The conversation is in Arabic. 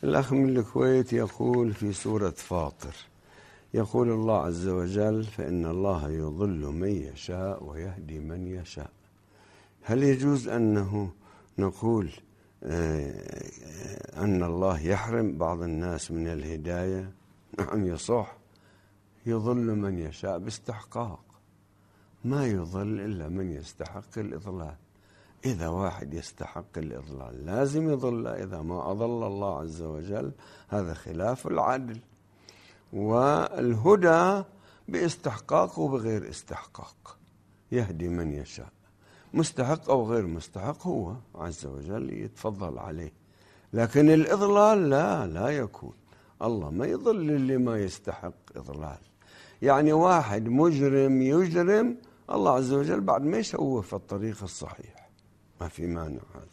الأخ من الكويت يقول في سورة فاطر، يقول الله عز وجل: فإن الله يضل من يشاء ويهدي من يشاء. هل يجوز أنه نقول أن الله يحرم بعض الناس من الهداية؟ نعم يصح، يضل من يشاء باستحقاق، ما يضل إلا من يستحق الإضلال. إذا واحد يستحق الإضلال لازم يضل، إذا ما أضل الله عز وجل هذا خلاف العدل. والهدى باستحقاق وبغير استحقاق، يهدي من يشاء، مستحق أو غير مستحق هو عز وجل يتفضل عليه، لكن الإضلال لا يكون. الله ما يضل اللي ما يستحق إضلال. يعني واحد مجرم يجرم، الله عز وجل بعد ما يشوه في الطريق الصحيح، ما في مانع هذا.